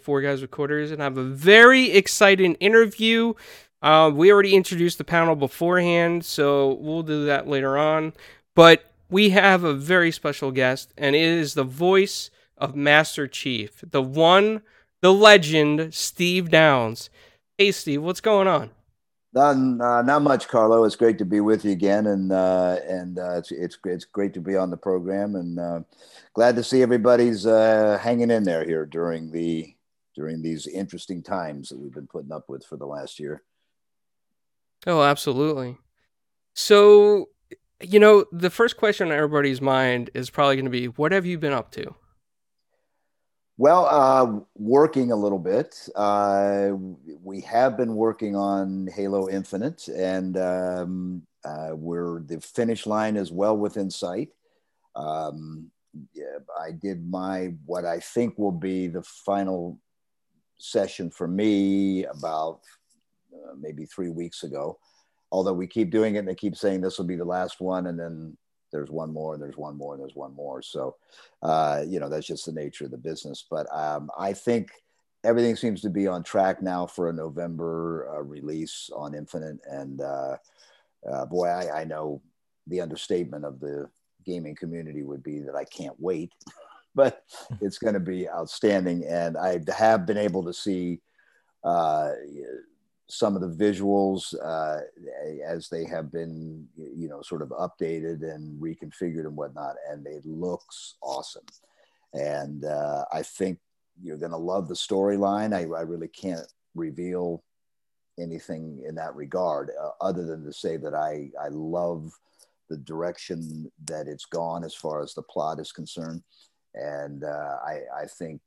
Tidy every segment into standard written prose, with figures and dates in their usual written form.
Four Guys with Quarters, and I have a very exciting interview. We already introduced the panel beforehand, so we'll do that later on. But we have a very special guest, and it is the voice of Master Chief, the one, the legend, Steve Downes. Hey, Steve, what's going on? Not much, Carlo. It's great to be with you again, and it's great to be on the program, and glad to see everybody's hanging in there here during these interesting times that we've been putting up with for the last year. Oh, absolutely. So, the first question on everybody's mind is probably going to be, what have you been up to? Well, working a little bit. We have been working on Halo Infinite, and we're the finish line is well within sight. Yeah, I did my what I think will be the final session for me about maybe 3 weeks ago. Although we keep doing it and they keep saying this will be the last one, and then there's one more, and there's one more, and there's one more. So, that's just the nature of the business. But I think everything seems to be on track now for a November release on Infinite. And boy, I know the understatement of the gaming community would be that I can't wait, but it's going to be outstanding. And I have been able to see uh, some of the visuals as they have been, sort of updated and reconfigured and whatnot, and it looks awesome. And I think you're going to love the storyline. I really can't reveal anything in that regard, other than to say that I love the direction that it's gone as far as the plot is concerned. And I think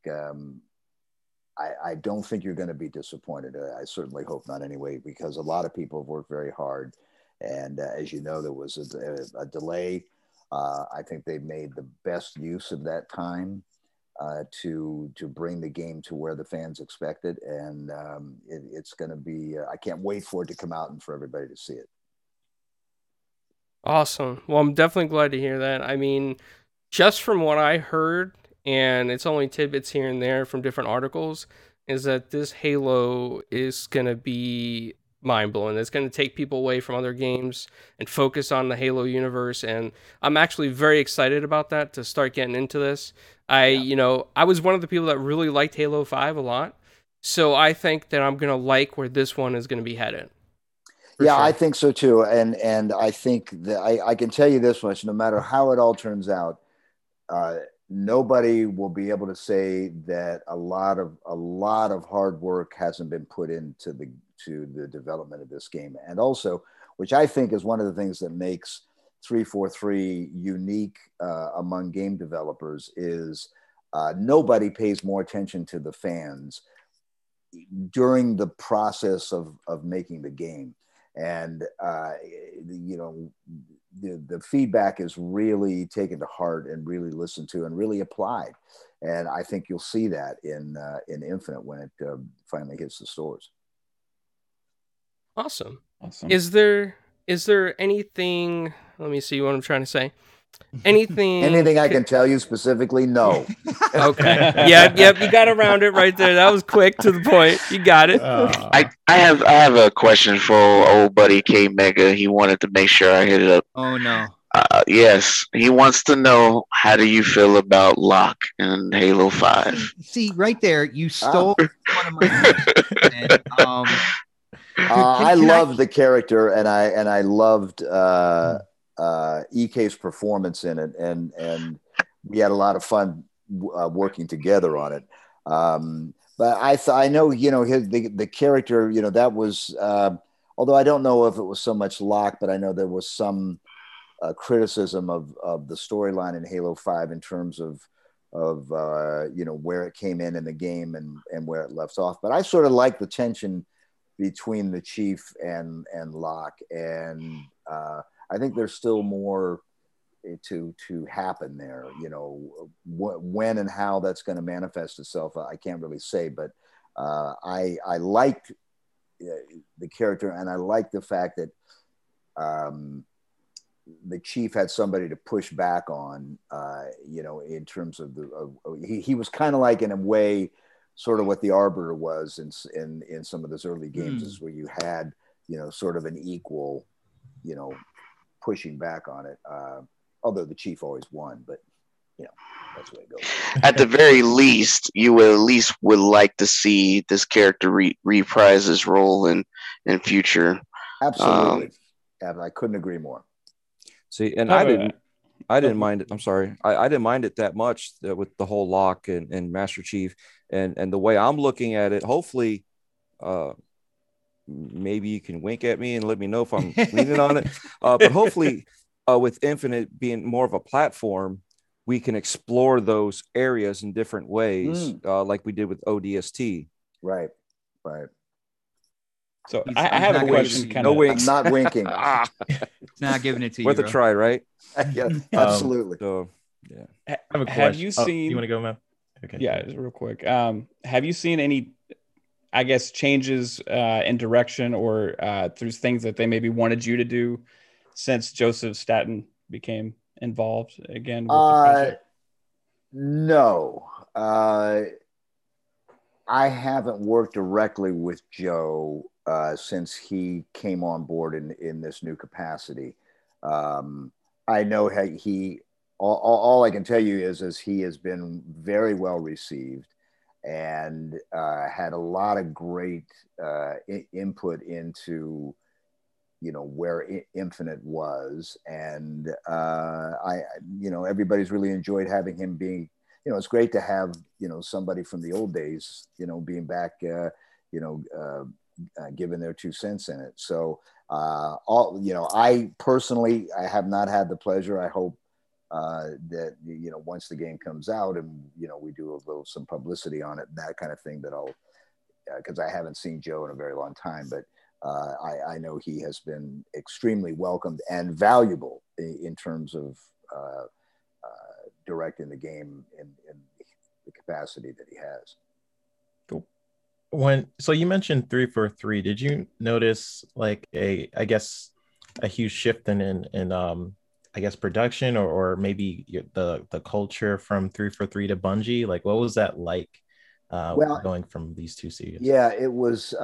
I don't think you're going to be disappointed. I certainly hope not anyway, because a lot of people have worked very hard. And as you know, there was a delay. I think they've made the best use of that time to bring the game to where the fans expect it. And it's going to be, I can't wait for it to come out and for everybody to see it. Awesome. Well, I'm definitely glad to hear that. I mean, just from what I heard, and it's only tidbits here and there from different articles, is that this Halo is going to be mind blowing. It's going to take people away from other games and focus on the Halo universe. And I'm actually very excited about that to start getting into this. Yeah. I was one of the people that really liked Halo 5 a lot. So I think that I'm going to like where this one is going to be headed. For Yeah, I sure. think so too. And I think that I can tell you this much: no matter how it all turns out, uh, nobody will be able to say that a lot of hard work hasn't been put into the development of this game. And also, which I think is one of the things that makes 343 unique among game developers, is nobody pays more attention to the fans during the process of making the game. And you know the feedback is really taken to heart and really listened to and really applied. And I think you'll see that in Infinite when it finally hits the stores. Awesome. Awesome. Is there anything, let me see what I'm trying to say. Anything Anything I can tell you specifically? No. Okay. Yep, you got around it right there. That was quick to the point. You got it. I have a question for old buddy K Mega. He wanted to make sure I hit it up. Oh no. Yes, he wants to know, how do you feel about Locke in Halo 5? See, right there, you stole one of my questions. And, I loved the character, and I loved EK's performance in it, and we had a lot of fun working together on it. But I know, the character, that was, although I don't know if it was so much Locke, but I know there was some criticism of the storyline in Halo 5 in terms of where it came in the game and where it left off. But I sort of like the tension between the Chief and Locke, and I think there's still more to happen there. When and how that's going to manifest itself, I can't really say. But I liked the character, and I like the fact that the Chief had somebody to push back on. In terms of he was kind of like, in a way, sort of what the Arbiter was in some of those early games, is where you had, sort of an equal, pushing back on it. Although the Chief always won, but that's the way it goes. At the very least, you would at least would like to see this character reprise his role in future. Absolutely. I couldn't agree more. See, and I didn't mind it. I'm sorry. I didn't mind it that much with the whole Locke and Master Chief and the way I'm looking at it. Hopefully, maybe you can wink at me and let me know if I'm leaning on it. But hopefully, with Infinite being more of a platform, we can explore those areas in different ways, like we did with ODST. Right. So I have a question. No winks. I'm not winking. Not giving it to you. Worth a try, right? Yeah, absolutely. So, yeah. I have a question. Have you seen? You want to go, man? Okay. Yeah, real quick. Have you seen any, I guess, changes in direction or through things that they maybe wanted you to do since Joseph Staten became involved again with the project? No. I haven't worked directly with Joe since he came on board in this new capacity. I know all I can tell you is he has been very well received and had a lot of great input into where Infinite was, and everybody's really enjoyed having him being. It's great to have somebody from the old days being back, giving their 2 cents in it. So I personally, I have not had the pleasure. I hope that once the game comes out and we do some publicity on it, that kind of thing, that I'll, because I haven't seen Joe in a very long time, but I know he has been extremely welcomed and valuable in terms of directing the game in the capacity that he has. Cool. So you mentioned 343. Did you notice like a huge shift in I guess production or maybe the culture from 343 to Bungie? Like, what was that like going from these two series? Yeah, it was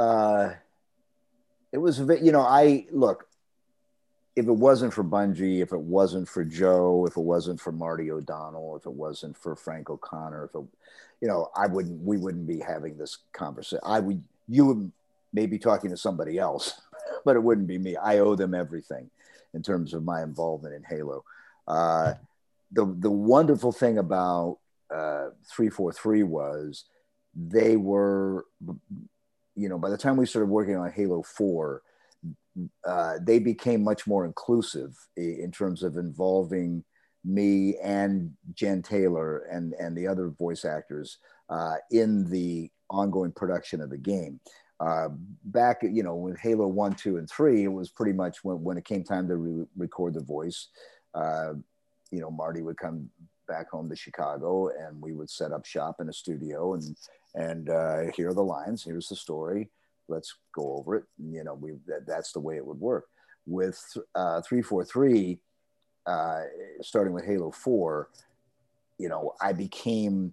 look, if it wasn't for Bungie, if it wasn't for Joe, if it wasn't for Marty O'Donnell, if it wasn't for Frank O'Connor, we wouldn't be having this conversation. You would maybe talking to somebody else, but it wouldn't be me. I owe them everything in terms of my involvement in Halo. The wonderful thing about 343 was they were, by the time we started working on Halo 4, they became much more inclusive in terms of involving me and Jen Taylor and the other voice actors in the ongoing production of the game. Back, with Halo 1, 2, and 3, it was pretty much when it came time to record the voice, Marty would come back home to Chicago and we would set up shop in a studio and here are the lines, here's the story. Let's go over it. That's the way it would work. With 343, starting with Halo 4, I became,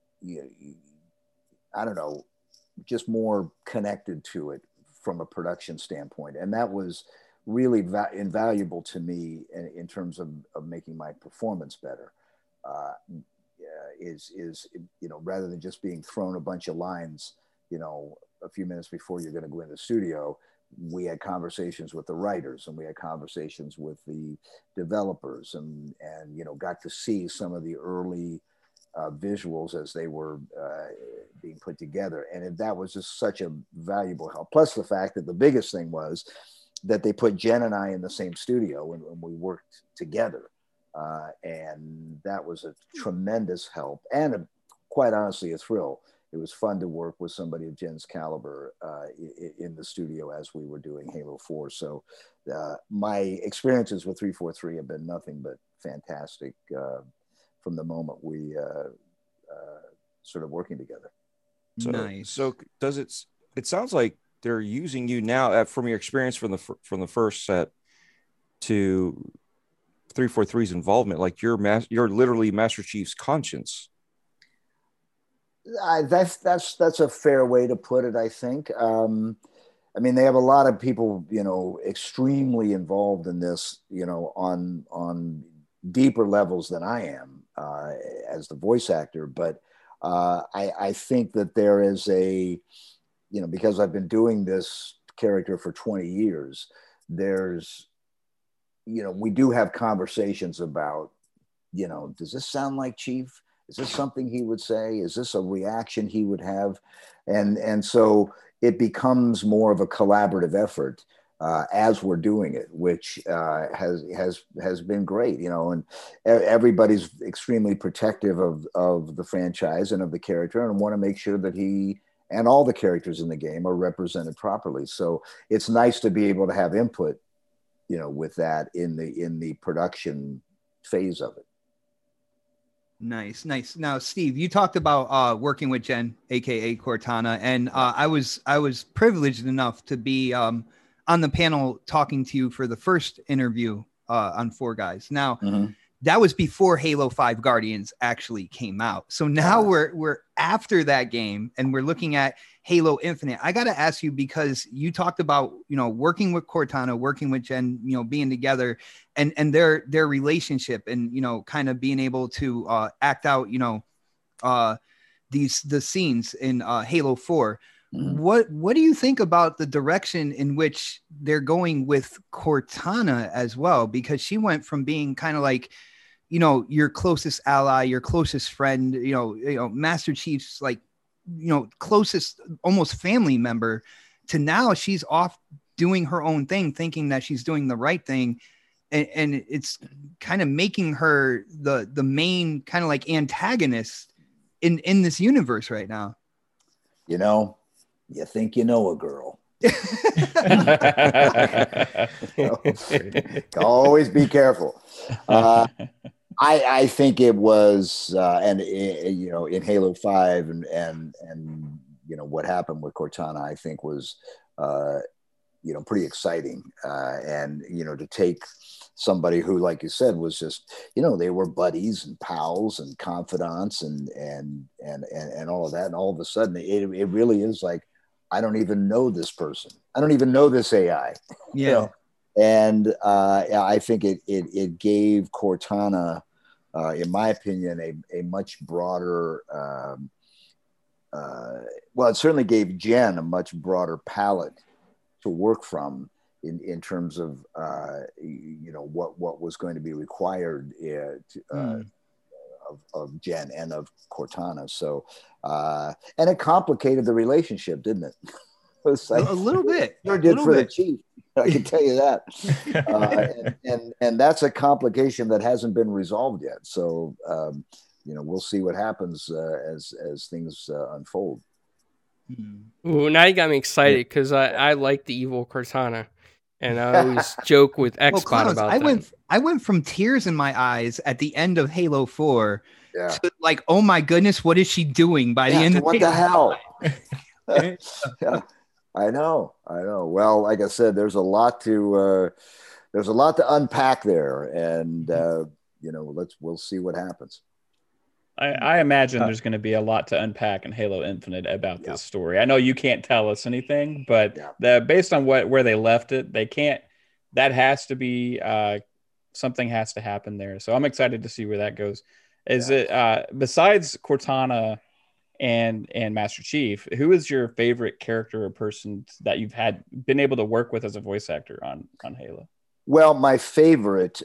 I don't know, just more connected to it from a production standpoint. And that was really invaluable to me in terms of making my performance better. Rather than just being thrown a bunch of lines, a few minutes before you're going to go in the studio, we had conversations with the writers and we had conversations with the developers and got to see some of the early visuals as they were being put together. And that was just such a valuable help. Plus the fact that the biggest thing was that they put Jen and I in the same studio and we worked together. And that was a tremendous help and quite honestly a thrill. It was fun to work with somebody of Jen's caliber in the studio as we were doing Halo 4. So my experiences with 343 have been nothing but fantastic from the moment we started working together. Nice. So does it sounds like they're using you now from your experience from the first set to 343's involvement, like you're literally Master Chief's conscience. That's a fair way to put it, I think. I mean, they have a lot of people, extremely involved in this, on deeper levels than I am as the voice actor. But I think that there is because I've been doing this character for 20 years, we do have conversations about, does this sound like Chief? Is this something he would say? Is this a reaction he would have? And so it becomes more of a collaborative effort as we're doing it, which has been great, and everybody's extremely protective of the franchise and of the character, and want to make sure that he and all the characters in the game are represented properly. So it's nice to be able to have input, with that in the production phase of it. Nice. Now, Steve, you talked about working with Jen, aka Cortana, and I was privileged enough to be on the panel talking to you for the first interview on Four Guys. Now, that was before Halo 5 Guardians actually came out. So now we're after that game, and we're looking at Halo Infinite. I got to ask you, because you talked about, working with Cortana, working with Jen, being together, and their relationship, and, kind of being able to act out, the scenes in Halo 4. What do you think about the direction in which they're going with Cortana as well? Because she went from being kind of like, your closest ally, your closest friend, Master Chief's like, closest almost family member, to now she's off doing her own thing, thinking that she's doing the right thing. And it's kind of making her the main kind of like antagonist in this universe right now. You think you know a girl. Always be careful. I think it was, in Halo 5 and what happened with Cortana, I think was, pretty exciting. And, to take somebody who, like you said, was just, they were buddies and pals and confidants and all of that. And all of a sudden it really is like, I don't even know this person. I don't even know this AI. Yeah. And I think it gave Cortana, in my opinion, a much broader, it certainly gave Jen a much broader palette to work from in terms of, what was going to be required of Jen and of Cortana. So, and it complicated the relationship, didn't it? It was like, a little bit. Sure did for the Chief. I can tell you that. And that's a complication that hasn't been resolved yet. So, we'll see what happens as things unfold. Ooh, now you got me excited because I like the evil Cortana, and I always joke with Xbot about that. I went from tears in my eyes at the end of Halo 4 to like, oh my goodness, what is she doing by the end of what Halo the hell? Yeah, I know. Well, like I said, there's a lot to unpack there, and we'll see what happens. I imagine there's going to be a lot to unpack in Halo Infinite about this story. I know you can't tell us anything, but based on where they left it, they can't. That has to be something has to happen there. So I'm excited to see where that goes. Is it besides Cortana and Master Chief, who is your favorite character or person that you've been able to work with as a voice actor on Halo? Well, my favorite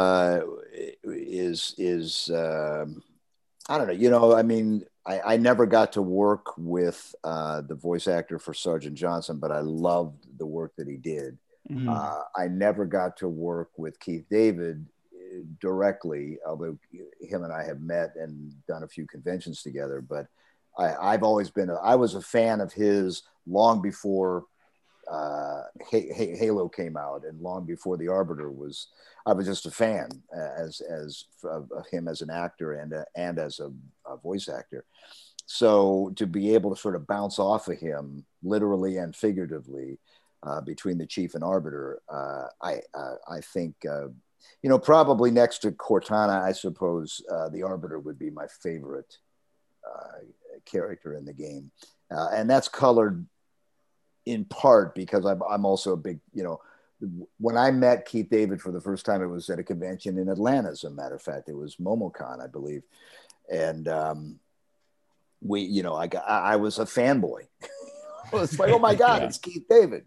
is I don't know. I mean, I never got to work with the voice actor for Sergeant Johnson, but I loved the work that he did. Mm-hmm. I never got to work with Keith David directly, although him and I have met and done a few conventions together. But I've always been I was a fan of his long before Halo came out, and long before The Arbiter was. I was just a fan of him as an actor and as a voice actor. So to be able to sort of bounce off of him, literally and figuratively, between the Chief and Arbiter, I think probably next to Cortana, I suppose The Arbiter would be my favorite character in the game, and that's colored in part because I'm also a big, when I met Keith David for the first time, it was at a convention in Atlanta. As a matter of fact, it was MomoCon, I believe, and I was a fanboy. I was like, oh my God, it's Keith David,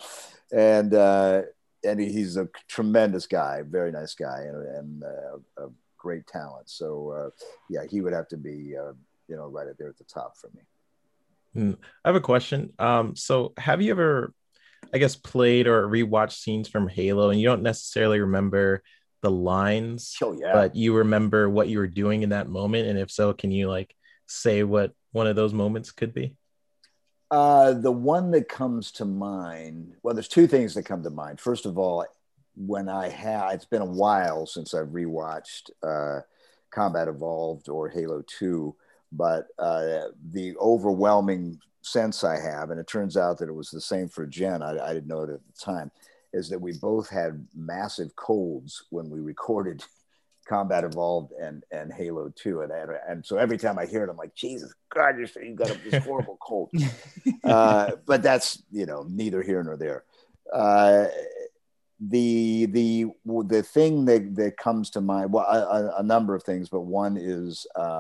and he's a tremendous guy, very nice guy, and a great talent. So he would have to be right up there at the top for me. I have a question. So have you ever, I guess, played or rewatched scenes from Halo and you don't necessarily remember the lines, but you remember what you were doing in that moment? And if so, can you say what one of those moments could be? The one that comes to mind, well, there's two things that come to mind. First of all, it's been a while since I've rewatched Combat Evolved or Halo 2, but the overwhelming sense I have, and it turns out that it was the same for Jen, I didn't know it at the time, is that we both had massive colds when we recorded Combat Evolved and Halo 2. And so every time I hear it, I'm like, Jesus God, you got this horrible cold. But that's, neither here nor there. The thing that comes to mind, well, a number of things, but one is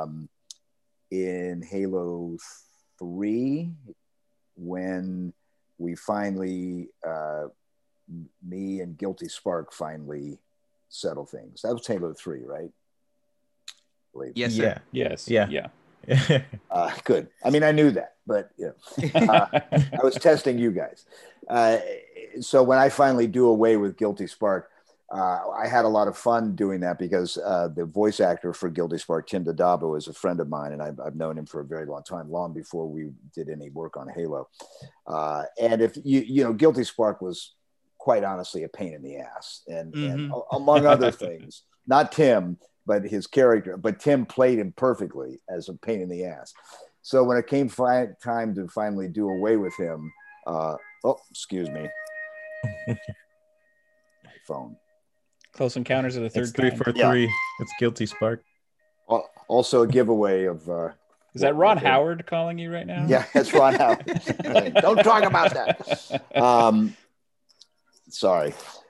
in Halo 3, when we finally, me and Guilty Spark finally settle things. That was Halo 3, right? Yes, sir. Yeah. Good. I mean, I knew that, but I was testing you guys. So when I finally do away with Guilty Spark, I had a lot of fun doing that because the voice actor for Guilty Spark, Tim Dadabo, is a friend of mine, and I've known him for a very long time, long before we did any work on Halo. And if Guilty Spark was quite honestly a pain in the ass, and among other things, not Tim, but his character. But Tim played him perfectly as a pain in the ass. So when it came time to finally do away with him, excuse me, my phone. Close Encounters of the Third Kind. 343. Yeah. It's Guilty Spark. Also a giveaway of. Is that Ron Howard calling you right now? Yeah, that's Ron Howard. Don't talk about that. Sorry.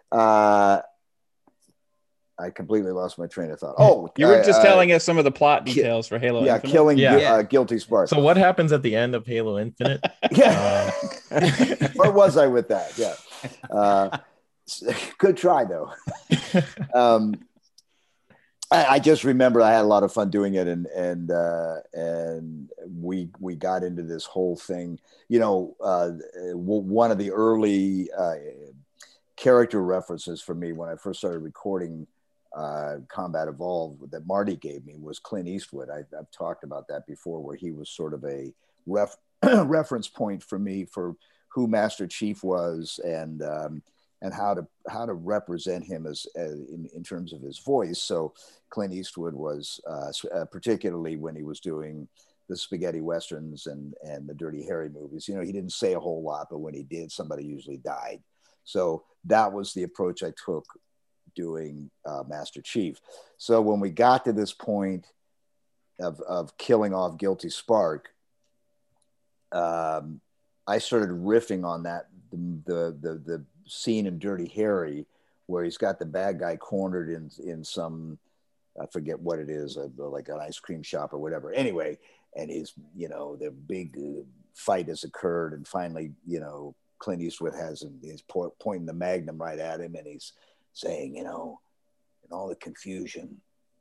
I completely lost my train of thought. Oh, you were just telling us some of the plot details for Halo Infinite. Killing Guilty Spark. So what happens at the end of Halo Infinite? Where was I with that? Yeah. Good try, though. I just remember I had a lot of fun doing it, and we got into this whole thing. One of the early character references for me when I first started recording Combat Evolved that Marty gave me was Clint Eastwood. I've talked about that before, where he was sort of a reference point for me for who Master Chief was, and how to represent him as in terms of his voice. So Clint Eastwood was particularly when he was doing the spaghetti westerns and the Dirty Harry movies. He didn't say a whole lot, but when he did, somebody usually died. So that was the approach I took doing Master Chief. So when we got to this point of killing off Guilty Spark, I started riffing on that, the scene in Dirty Harry where he's got the bad guy cornered in some, I forget what it is, like an ice cream shop or whatever. Anyway, and he's, the big fight has occurred, and finally, Clint Eastwood he's pointing the Magnum right at him, and he's saying, in all the confusion,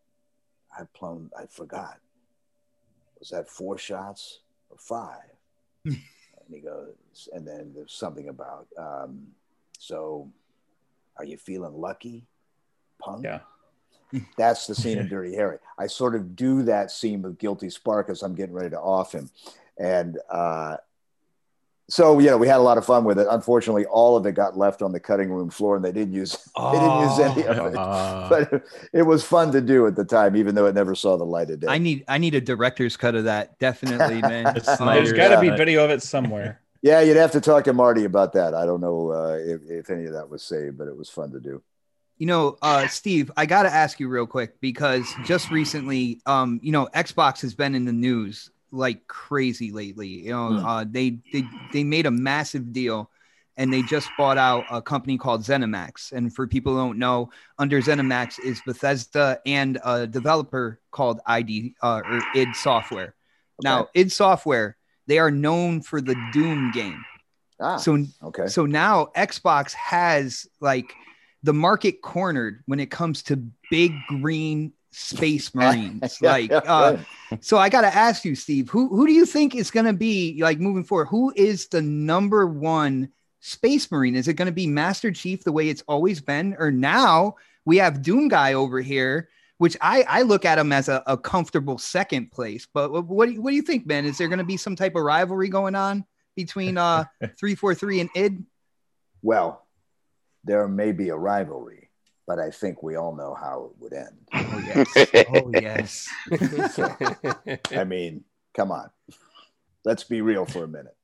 I forgot. Was that 4 shots or 5? And he goes, and then there's something about, so are you feeling lucky, punk? Yeah. That's the scene in Dirty Harry. I sort of do that scene with Guilty Spark as I'm getting ready to off him. And so, we had a lot of fun with it. Unfortunately, all of it got left on the cutting room floor, and they didn't use any of it. But it was fun to do at the time, even though it never saw the light of day. I need a director's cut of that, definitely, man. There's got to be video of it somewhere. Yeah, you'd have to talk to Marty about that. I don't know if any of that was saved, but it was fun to do. Steve, I got to ask you real quick, because just recently, Xbox has been in the news like crazy lately. You know, they made a massive deal, and they just bought out a company called ZeniMax. And for people who don't know, under ZeniMax is Bethesda and a developer called or id Software. Okay. Now, id Software, they are known for the Doom game. So now Xbox has like the market cornered when it comes to big green space marines. So I got to ask you, Steve, who do you think is going to be like moving forward? Who is the number one space marine? Is it going to be Master Chief the way it's always been? Or now we have Doom Guy over here, which I look at him as a comfortable second place. But what do you think, Ben? Is there going to be some type of rivalry going on between 343 and id? Well, there may be a rivalry, but I think we all know how it would end. Oh, yes. Oh, yes. So, I mean, come on. Let's be real for a minute.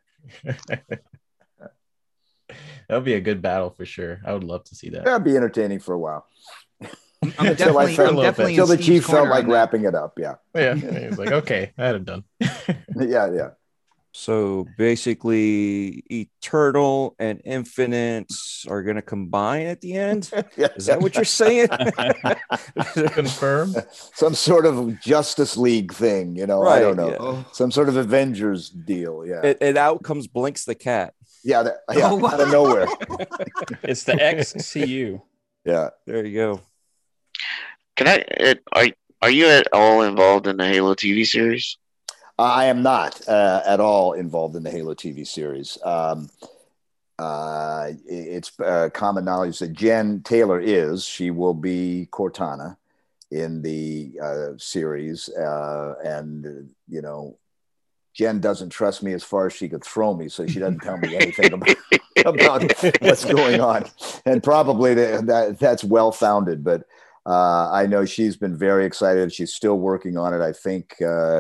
That'll be a good battle for sure. I would love to see that. That'd be entertaining for a while. I'm definitely until the chief felt like wrapping it up. Yeah. Yeah. He was like, okay, I had it done. Yeah. So basically, Eternal and Infinite are going to combine at the end. Is that what you're saying? Confirm. Some sort of Justice League thing, you know? Right, I don't know. Yeah. Some sort of Avengers deal. Yeah. And out comes Blinks the cat. Yeah. Out of nowhere. It's the XCU. Yeah. There you go. Are you at all involved in the Halo TV series? I am not at all involved in the Halo TV series. It's common knowledge that Jen Taylor is. She will be Cortana in the series. And, you know, Jen doesn't trust me as far as she could throw me, so she doesn't tell me anything about what's going on. And probably that's well-founded, but I know she's been very excited. She's still working on it. I think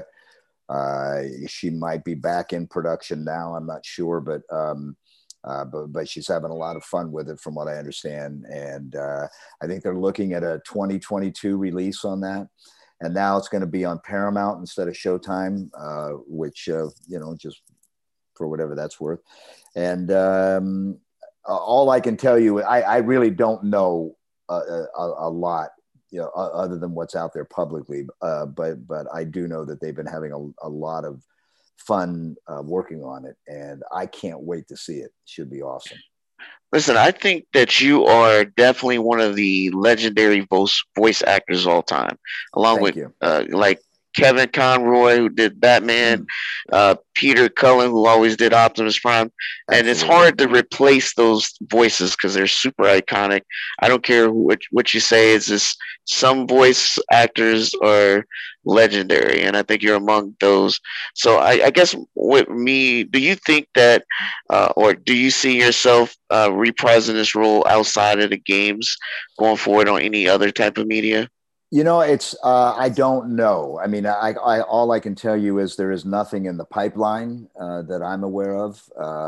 she might be back in production now. I'm not sure, but she's having a lot of fun with it, from what I understand. And I think they're looking at a 2022 release on that. And now it's going to be on Paramount instead of Showtime, which just for whatever that's worth. And all I can tell you, I really don't know a lot, other than what's out there publicly. But I do know that they've been having a lot of fun working on it, and I can't wait to see it. Should be awesome. Listen, I think that you are definitely one of the legendary voice actors of all time, along with like Kevin Conroy, who did Batman, Peter Cullen, who always did Optimus Prime. And It's hard to replace those voices because they're super iconic. I don't care what you say. It's just some voice actors are legendary, and I think you're among those. So I guess with me, do you think that, or do you see yourself reprising this role outside of the games going forward on any other type of media? It's I don't know. I mean, I all I can tell you is there is nothing in the pipeline that I'm aware of.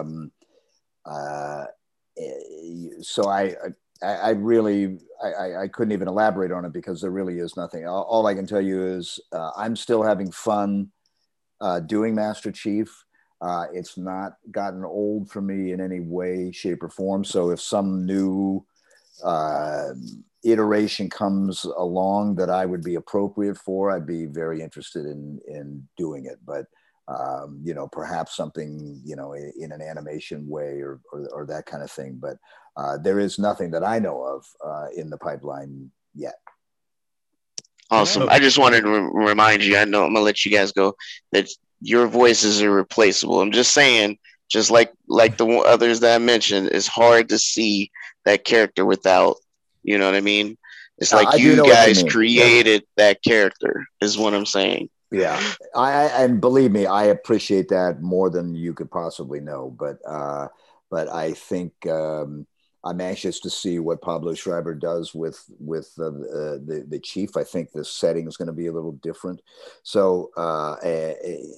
So I really couldn't even elaborate on it because there really is nothing. All I can tell you is I'm still having fun doing Master Chief. It's not gotten old for me in any way, shape, or form. So if some new iteration comes along that I would be appropriate for, I'd be very interested in doing it. But perhaps something in an animation way or that kind of thing. But there is nothing that I know of in the pipeline yet. Awesome. I just wanted to remind you, I know I'm gonna let you guys go, that your voices are irreplaceable. I'm just saying, just like the others that I mentioned, it's hard to see that character without, you know what I mean? It's like you guys created that character, is what I'm saying. Yeah, and believe me, I appreciate that more than you could possibly know. But I think I'm anxious to see what Pablo Schreiber does with the chief. I think the setting is going to be a little different. So I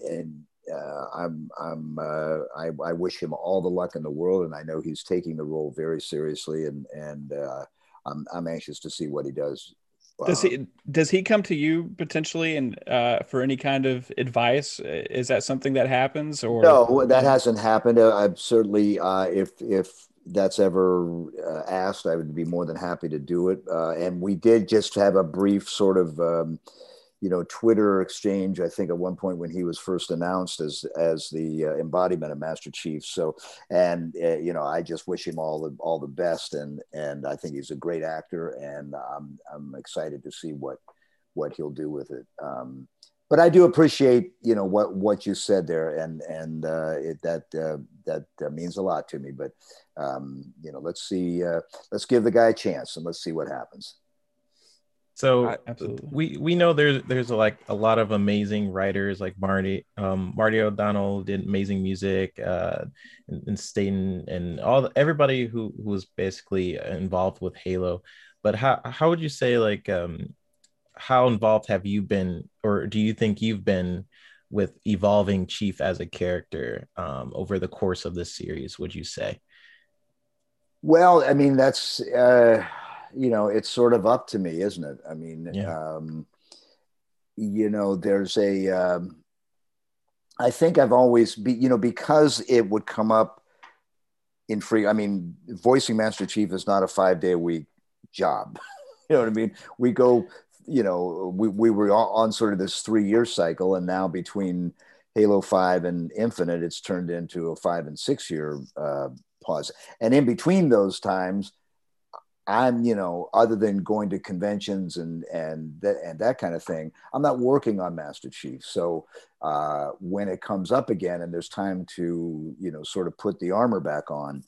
wish him all the luck in the world, and I know he's taking the role very seriously, and I'm anxious to see what he does Does he come to you potentially and for any kind of advice? Is that something that happens, or No, that hasn't happened. I'm certainly, if that's ever asked, I would be more than happy to do it. And we did just have a brief sort of, Twitter exchange. I think at one point when he was first announced as the embodiment of Master Chief. So, and I just wish him all the best, and I think he's a great actor, and I'm excited to see what he'll do with it. But I do appreciate, what you said there, and that means a lot to me. But let's see, let's give the guy a chance, and let's see what happens. So absolutely, we know there's like a lot of amazing writers like Marty O'Donnell did amazing music, and Staten and everybody who was basically involved with Halo. But how would you say, like, how involved have you been, or do you think you've been with evolving Chief as a character over the course of this series, would you say? Well, I mean, that's it's sort of up to me, isn't it? I mean, yeah. There's I think I've always because it would come up in free. I mean, voicing Master Chief is not a 5-day a week job. You know what I mean? We go, we were on sort of this 3-year cycle, and now between Halo 5 and Infinite, it's turned into a 5 and 6 year pause. And in between those times, I'm, other than going to conventions and that kind of thing, I'm not working on Master Chief. So when it comes up again and there's time to, sort of put the armor back on,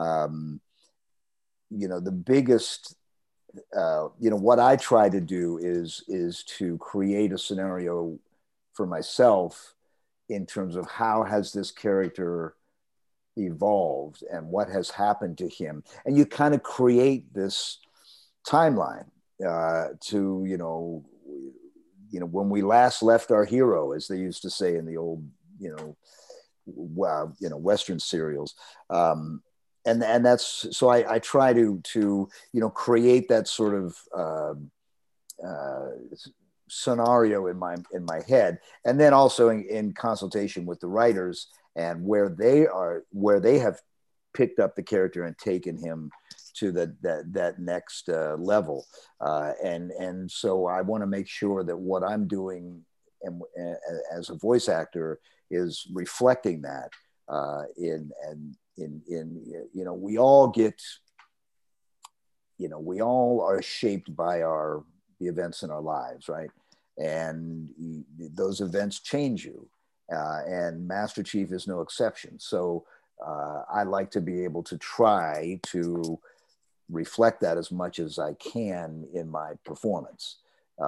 the biggest, what I try to do is to create a scenario for myself in terms of how has this character evolved and what has happened to him, and you kind of create this timeline to when we last left our hero, as they used to say in the old Western serials, and that's so I try to create that sort of scenario in my head, and then also in consultation with the writers, and where they have picked up the character and taken him to that next level, and so I want to make sure that what I'm doing as a voice actor is reflecting that. We all get, we all are shaped by the events in our lives, right? And those events change you. And Master Chief is no exception. So I like to be able to try to reflect that as much as I can in my performance,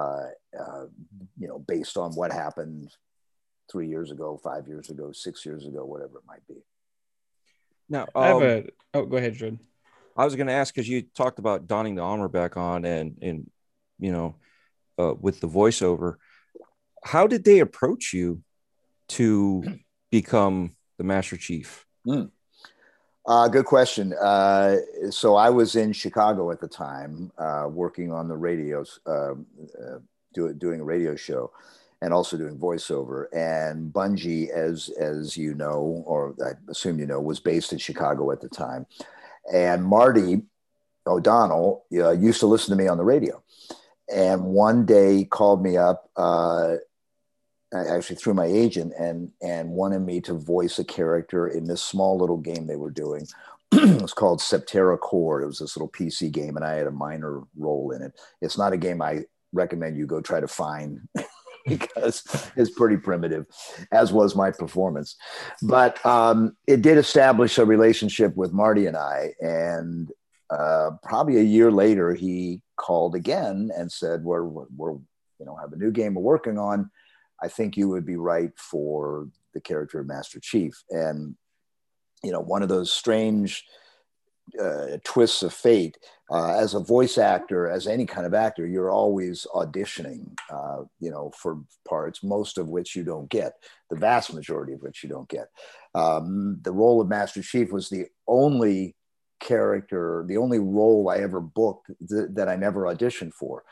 based on what happened 3 years ago, 5 years ago, 6 years ago, whatever it might be. Now, I have go ahead, Jordan. I was going to ask, because you talked about donning the armor back on and with the voiceover, how did they approach you to become the Master Chief? Good question. So I was in Chicago at the time, working on the radios, doing a radio show, and also doing voiceover. And Bungie, as you know, or I assume you know, was based in Chicago at the time. And Marty O'Donnell used to listen to me on the radio. And one day called me up, actually through my agent, and wanted me to voice a character in this small little game they were doing. It was called Septerra Cord. It was this little PC game, and I had a minor role in it. It's not a game I recommend you go try to find because it's pretty primitive, as was my performance. But it did establish a relationship with Marty and I. And probably a year later, he called again and said, we're have a new game we're working on. I think you would be right for the character of Master Chief. And, one of those strange twists of fate, as a voice actor, as any kind of actor, you're always auditioning, for parts, most of which you don't get, the vast majority of which you don't get. The role of Master Chief was the only role I ever booked that I never auditioned for.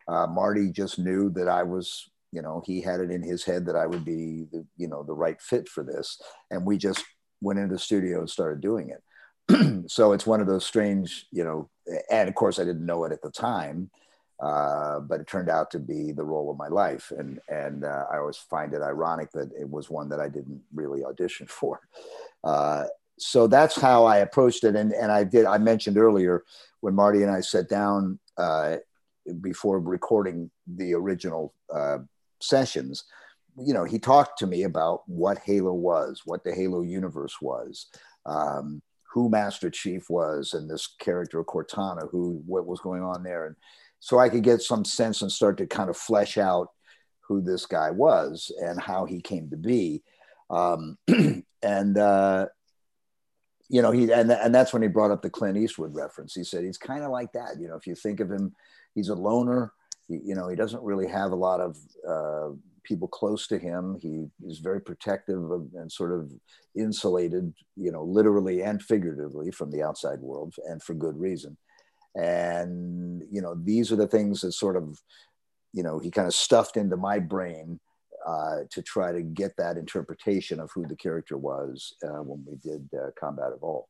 Marty just knew that I was, he had it in his head that I would be the right fit for this. And we just went into the studio and started doing it. So it's one of those strange, and of course I didn't know it at the time, but it turned out to be the role of my life. And I always find it ironic that it was one that I didn't really audition for. So that's how I approached it. And I mentioned earlier when Marty and I sat down before recording the original sessions, he talked to me about what Halo was, what the Halo universe was, who Master Chief was, and this character Cortana, what was going on there. And so I could get some sense and start to kind of flesh out who this guy was and how he came to be. And that's when he brought up the Clint Eastwood reference. He said, he's kind of like that. If you think of him, he's a loner. He doesn't really have a lot of people close to him. He is very protective and sort of insulated, literally and figuratively from the outside world, and for good reason. And, these are the things that sort of, he kind of stuffed into my brain to try to get that interpretation of who the character was when we did Combat Evolved.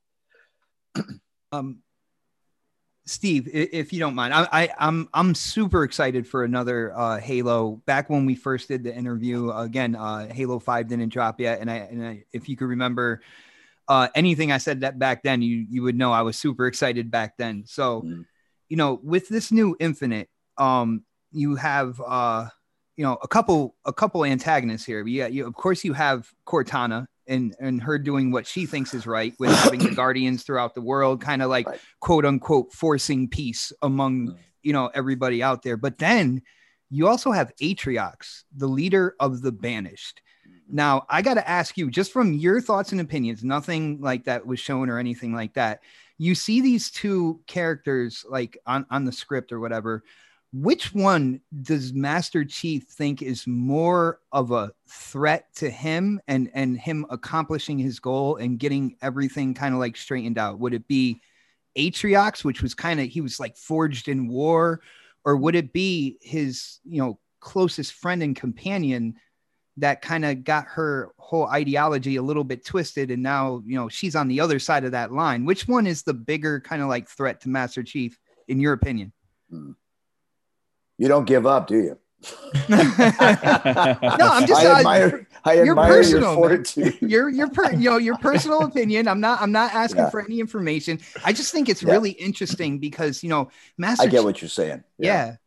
Steve, if you don't mind, I'm super excited for another Halo. Back when we first did the interview, again, Halo 5 didn't drop yet, and I if you could remember anything I said that back then, you would know I was super excited back then. So, with this new Infinite, you have a couple antagonists here. Of course, you have Cortana. And her doing what she thinks is right with having the Guardians throughout the world, kind of like quote unquote forcing peace among everybody out there. But then you also have Atriox, the leader of the Banished. Now I got to ask you, just from your thoughts and opinions, nothing like that was shown or anything like that. You see these two characters like on the script or whatever. Which one does Master Chief think is more of a threat to him and him accomplishing his goal and getting everything kind of like straightened out? Would it be Atriox, which was he was like forged in war, or would it be his, closest friend and companion that kind of got her whole ideology a little bit twisted? And now, she's on the other side of that line. Which one is the bigger kind of like threat to Master Chief, in your opinion? You don't give up, do you? No, I'm just. I admire your fortitude. Your personal opinion. I'm not asking for any information. I just think it's really interesting because Master. I get what you're saying. Yeah.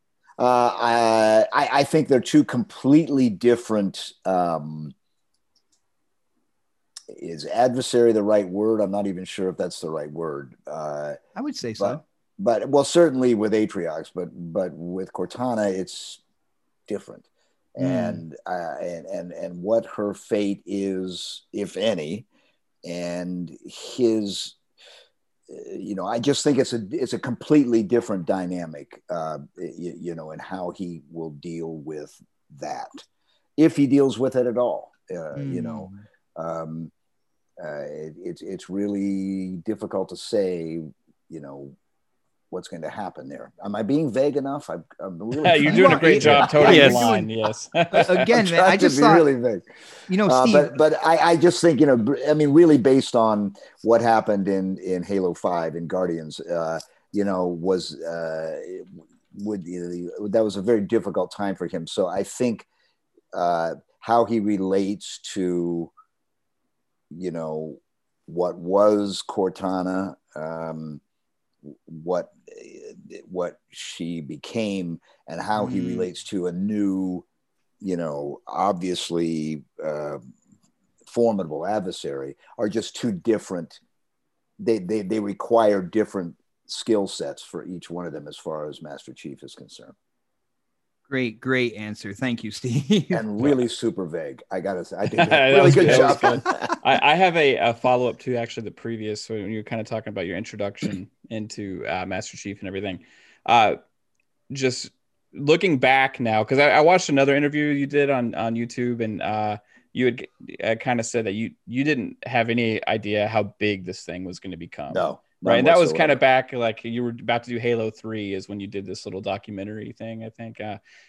I think they're two completely different. Is adversary the right word? I'm not even sure if that's the right word. I would say so. But certainly with Atriox, but with Cortana, it's different, and what her fate is, if any, and his, I just think it's a completely different dynamic, and how he will deal with that, if he deals with it at all, it's really difficult to say, what's going to happen there. Am I being vague enough? I'm really you're doing a great job toting the line. Yes. Again, man, I just thought really vague. Steve, but I just think, really based on what happened in Halo 5 and Guardians, that was a very difficult time for him. So I think how he relates to, what was Cortana, what she became, and how he relates to a new, obviously formidable adversary are just two different. They require different skill sets for each one of them as far as Master Chief is concerned. Great answer. Thank you, Steve. And really super vague. I gotta say, I did a really good job. I have a follow-up to actually the previous, so when you were kind of talking about your introduction into Master Chief and everything. Just looking back now, because I watched another interview you did on YouTube, and you had kind of said that you didn't have any idea how big this thing was going to become. No. Right. And that was kind of back, like you were about to do Halo 3 is when you did this little documentary thing, I think.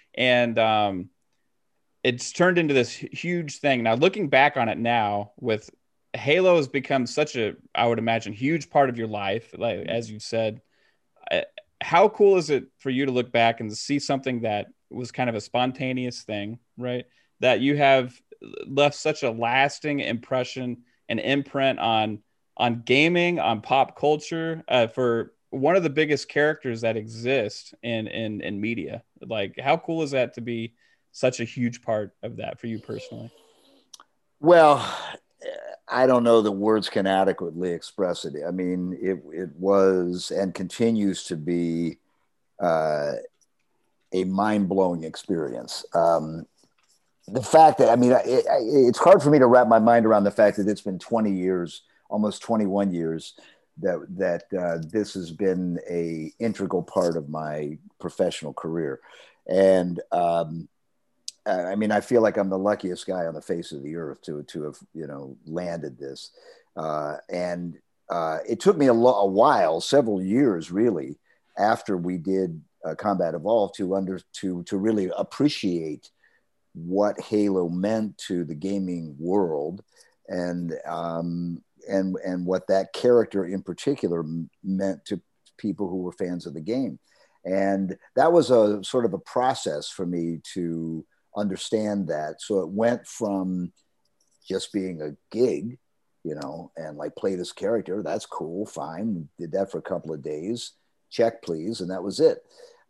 It's turned into this huge thing. Now, looking back on it now, with Halo has become such a, I would imagine, huge part of your life, like as you said. How cool is it for you to look back and see something that was kind of a spontaneous thing, right? That you have left such a lasting impression and imprint on gaming, on pop culture, for one of the biggest characters that exist in media. Like, how cool is that to be such a huge part of that for you personally? Well, I don't know that words can adequately express it. I mean, it was and continues to be a mind-blowing experience. The fact that, I mean, it's hard for me to wrap my mind around the fact that it's been 20 years, almost 21 years, that this has been a integral part of my professional career. And I mean, I feel like I'm the luckiest guy on the face of the earth to have, you know, landed this. And it took me a while, several years really, after we did Combat Evolved to really appreciate what Halo meant to the gaming world, and what that character in particular meant to people who were fans of the game. And that was a sort of a process for me to understand that. So it went from just being a gig, you know, and like, play this character, that's cool, fine, did that for a couple of days, check please, and that was it,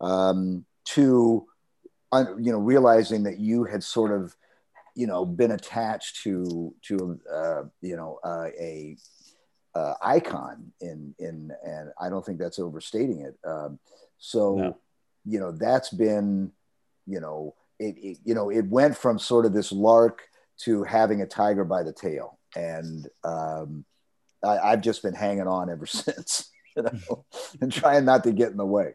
to you know, realizing that you had sort of, you know, been attached to you know, a icon in and I don't think that's overstating it. So no. You know, that's been, you know, it went from sort of this lark to having a tiger by the tail, and I've just been hanging on ever since, you know, and trying not to get in the way.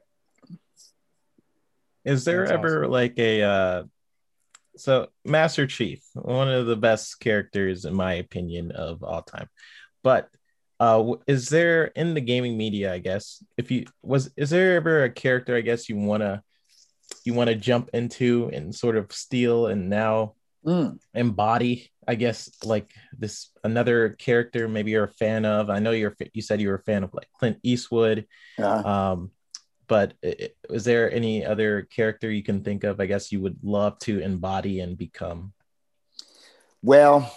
Is there That's ever awesome. Like a so Master Chief, one of the best characters in my opinion of all time, but is there in the gaming media, I guess, is there ever a character, I guess, you want to jump into and sort of steal and now embody, I guess, like this another character maybe you're a fan of? I know you said you were a fan of like Clint Eastwood. But is there any other character you can think of, I guess, you would love to embody and become? Well,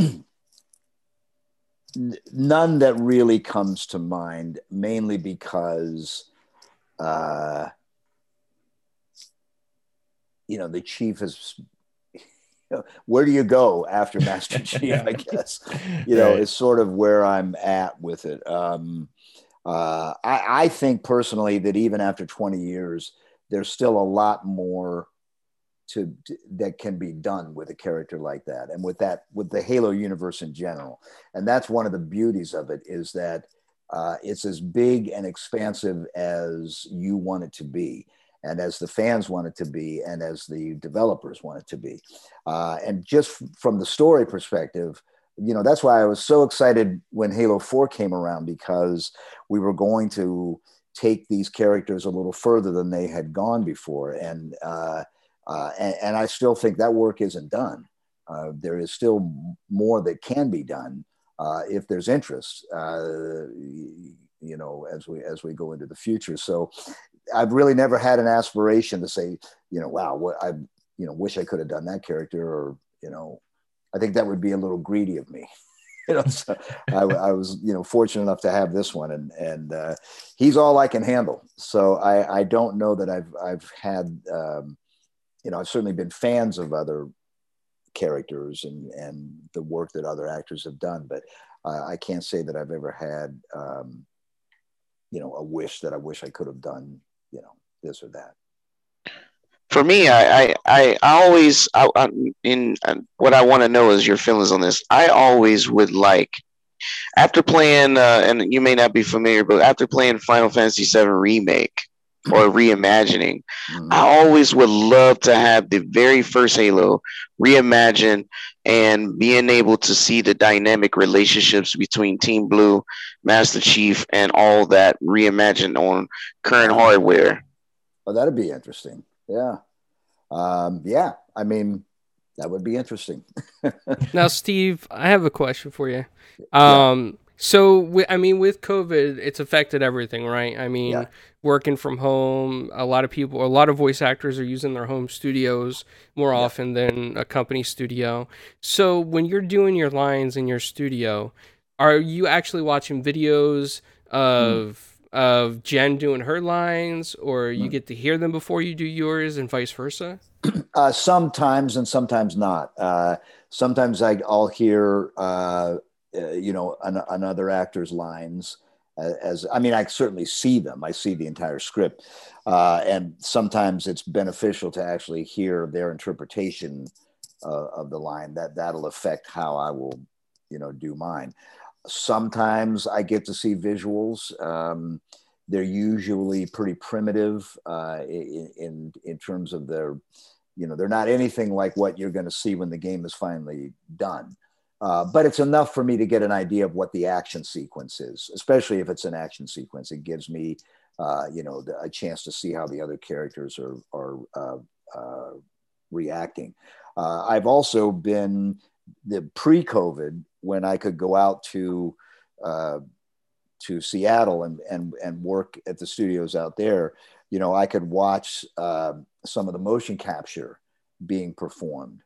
none that really comes to mind, mainly because, you know, the Chief is, you know, where do you go after Master Chief, I guess, you know, is sort of where I'm at with it. I think personally that even after 20 years, there's still a lot more that can be done with a character like that, and with the Halo universe in general. And that's one of the beauties of it, is that it's as big and expansive as you want it to be, and as the fans want it to be, and as the developers want it to be. And just from the story perspective, you know, that's why I was so excited when Halo 4 came around, because we were going to take these characters a little further than they had gone before. And I still think that work isn't done. There is still more that can be done if there's interest, you know, as we go into the future. So I've really never had an aspiration to say, you know, wow, what I, you know, wish I could have done that character, or, you know, I think that would be a little greedy of me, you know. So I was, you know, fortunate enough to have this one, and he's all I can handle. So I don't know that I've had, you know, I've certainly been fans of other characters and the work that other actors have done, but I can't say that I've ever had, you know, a wish that I wish I could have done, you know, this or that. For me, I always, what I want to know is your feelings on this. I always would like, after playing, and you may not be familiar, but after playing Final Fantasy VII Remake, or reimagining. I always would love to have the very first Halo reimagined and being able to see the dynamic relationships between Team Blue, Master Chief, and all that reimagined on current hardware. Oh, that'd be interesting. Yeah. Yeah. I mean, that would be interesting. Now, Steve, I have a question for you. So, with COVID, it's affected everything, right? I mean, working from home, a lot of voice actors are using their home studios more often than a company studio. So, when you're doing your lines in your studio, are you actually watching videos of Jen doing her lines, or you get to hear them before you do yours, and vice versa? Sometimes and sometimes not. Sometimes I'll hear another actor's lines I certainly see them. I see the entire script. And sometimes it's beneficial to actually hear their interpretation of the line. That'll affect how I will, do mine. Sometimes I get to see visuals. They're usually pretty primitive in terms of their, they're not anything like what you're going to see when the game is finally done. But it's enough for me to get an idea of what the action sequence is, especially if it's an action sequence. It gives me, a chance to see how the other characters are reacting. I've also been the pre-COVID when I could go out to Seattle and work at the studios out there. I could watch some of the motion capture being performed.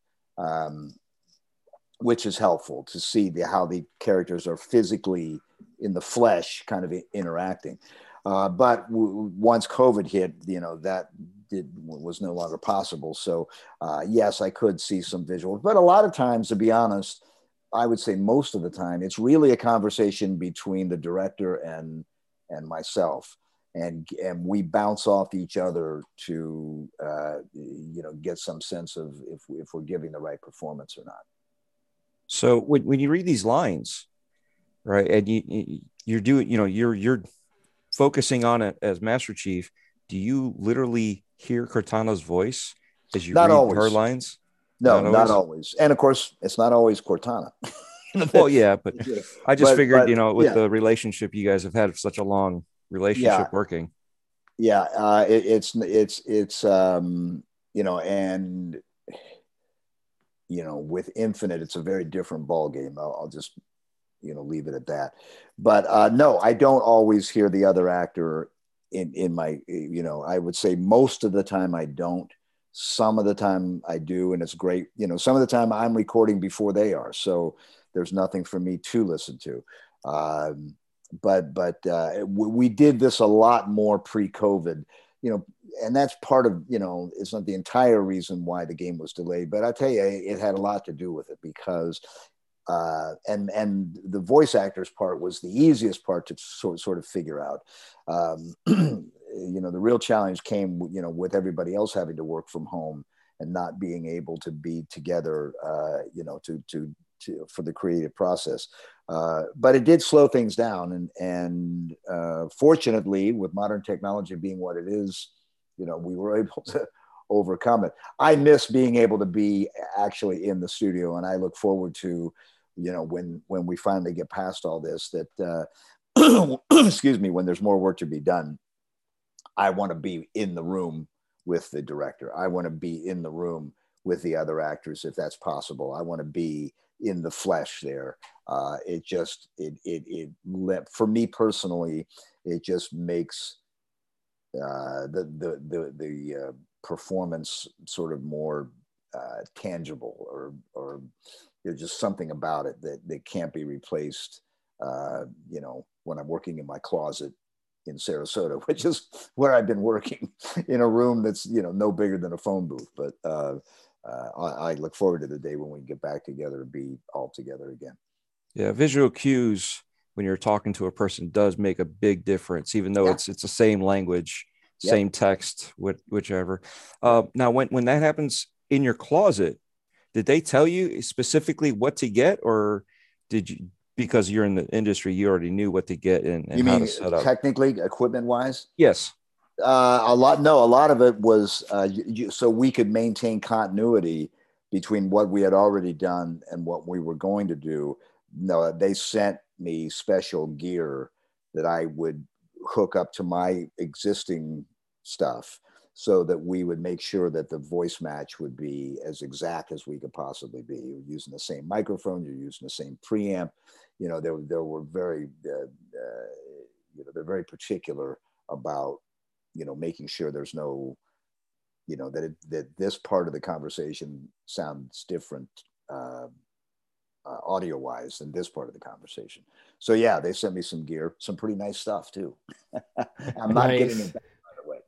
Which is helpful to see how the characters are physically in the flesh kind of interacting. But once COVID hit, that was no longer possible. So yes, I could see some visuals, but a lot of times, to be honest, I would say most of the time, it's really a conversation between the director and myself. And we bounce off each other to, get some sense of if we're giving the right performance or not. So when you read these lines, right, and you're doing, you're focusing on it as Master Chief, do you literally hear Cortana's voice as you read her lines? No, not always. And of course, it's not always Cortana. Well, yeah, but I just figured, with the relationship you guys have had such a long relationship working. Yeah, it's and with Infinite, it's a very different ball game. I'll just, leave it at that. But no, I don't always hear the other actor in my, I would say most of the time I don't. Some of the time I do, and it's great. Some of the time I'm recording before they are, so there's nothing for me to listen to. But we did this a lot more pre-COVID. And that's part of, it's not the entire reason why the game was delayed, but I tell you, it had a lot to do with it because, and the voice actors part was the easiest part to sort of figure out. The real challenge came, with everybody else having to work from home and not being able to be together, for the creative process. But it did slow things down. And fortunately, with modern technology being what it is, we were able to overcome it. I miss being able to be actually in the studio. And I look forward to, when we finally get past all this, that, excuse me, when there's more work to be done, I want to be in the room with the director. I want to be in the room with the other actors, if that's possible. I want to be in the flesh there. For me personally, it just makes the performance sort of more tangible, or there's just something about it that can't be replaced. When I'm working in my closet in Sarasota, which is where I've been working, in a room that's no bigger than a phone booth. But I look forward to the day when we get back together and be all together again. Yeah, visual cues when you're talking to a person does make a big difference, even though it's the same language, same text, whichever. Now, when that happens in your closet, did they tell you specifically what to get, or did you, because you're in the industry, you already knew what to get and how to set up? Technically, equipment wise? Yes. A lot. No, a lot of it was so we could maintain continuity between what we had already done and what we were going to do. No, they sent me special gear that I would hook up to my existing stuff so that we would make sure that the voice match would be as exact as we could possibly be. You're using the same microphone, you're using the same preamp. You know, there were very, they're very particular about, making sure there's no, that this part of the conversation sounds different audio wise than this part of the conversation. So yeah, they sent me some gear, some pretty nice stuff too. I'm not getting it back, by the way.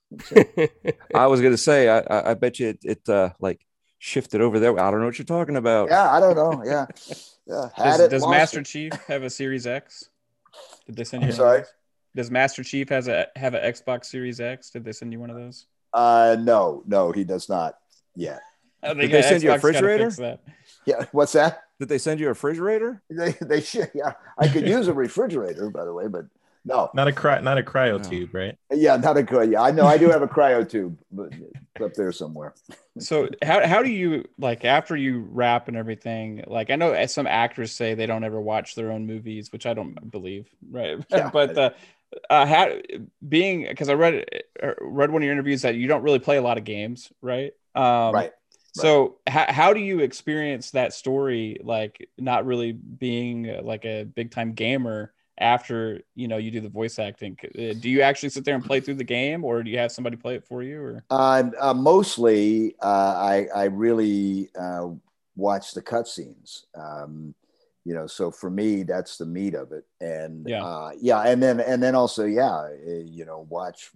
I was gonna say, I bet you it like shifted over there. I don't know what you're talking about. Yeah, I don't know. Yeah. Does Master Chief have a Series X? Did they send you? Sorry. Does Master Chief have an Xbox Series X? Did they send you one of those? No, he does not yet. Did they send you a refrigerator? Yeah, what's that? Did they send you a refrigerator? They should. Yeah, I could use a refrigerator, by the way, but no, not a cryo tube, right? Yeah, not a cryo. Yeah, I know I do have a cryo tube, but it's up there somewhere. So how do you, like, after you rap and everything? Like, I know some actors say they don't ever watch their own movies, which I don't believe, right? Yeah, but because I read one of your interviews that you don't really play a lot of games, right? Right. So how do you experience that story, like not really being like a big time gamer after, you do the voice acting? Do you actually sit there and play through the game, or do you have somebody play it for you? Or mostly I really watch the cutscenes. So for me, that's the meat of it. And and then also, watch